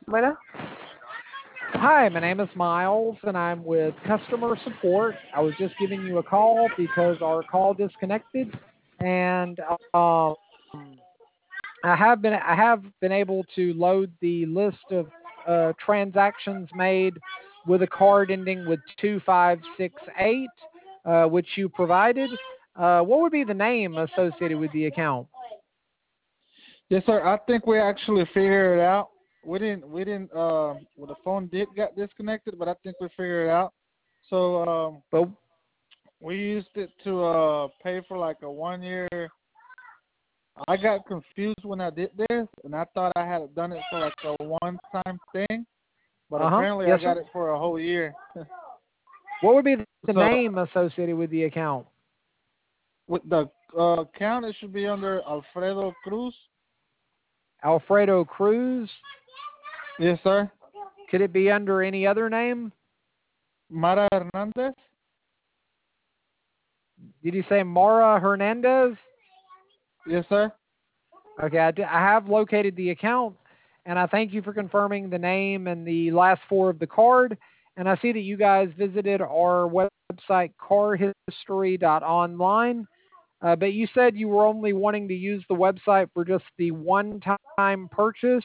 Bueno, Hi, my name is Miles, and I'm with customer support. I was just giving you a call because our call disconnected, and I have been able to load the list of transactions made with a card ending with 2568, which you provided. What would be the name associated with the account? yes, sir. I think we actually figured it out. We didn't. Well, the phone did get disconnected, but I think we figured it out. So But we used it to pay for like a 1 year. I got confused when I did this, and I thought I had done it for like a one-time thing, but apparently I yes, got sir. it for a whole year. What would be the So name associated with the account? with the account, it should be under Alfredo Cruz. Alfredo Cruz. Yes, sir. Could it be under any other name? Mara Hernandez. Did you say Mara Hernandez? Yes, sir. Okay, I have located the account, and I thank you for confirming the name and the last four of the card. And I see that you guys visited our website, carhistory.online. But you said you were only wanting to use the website for just the one-time purchase.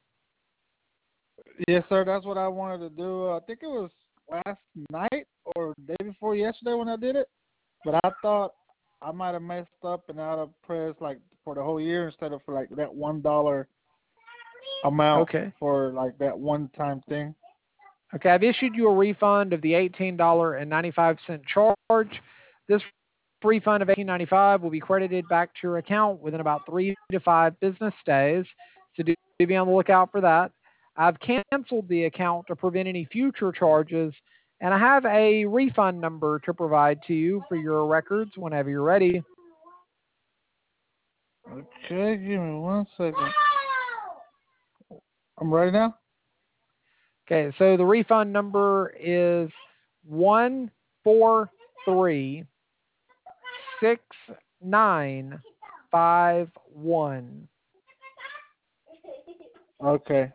Yes, sir. That's what I wanted to do. I think it was last night or day before yesterday when I did it. But I thought I might have messed up and I'd have pressed like for the whole year instead of for like that $1 amount Okay. for like that one time thing. Okay, I've issued you a refund of the $18.95 charge. This refund of $18.95 will be credited back to your account within about 3 to 5 business days. So do be on the lookout for that. I've canceled the account to prevent any future charges, and I have a refund number to provide to you for your records whenever you're ready. Okay, give me 1 second. I'm ready now. Okay, so the refund number is 1436951. Okay,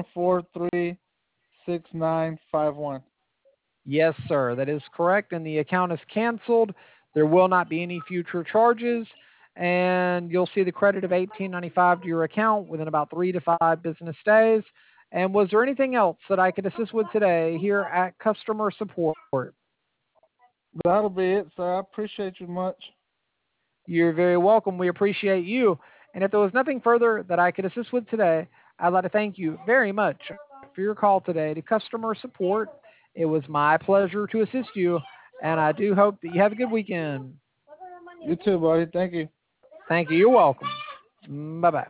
1436951. Yes, sir, that is correct, and the account is canceled. There will not be any future charges, and you'll see the credit of 1895 to your account within about 3 to 5 business days. And was there anything else that I could assist with today here at customer support? That'll be it, sir. I appreciate you much. You're very welcome. We appreciate you. And if there was nothing further that I could assist with today, I'd like to thank you very much for your call today to customer support. It was my pleasure to assist you, and I do hope that you have a good weekend. You too, buddy. Thank you. Thank you. You're welcome. Bye bye.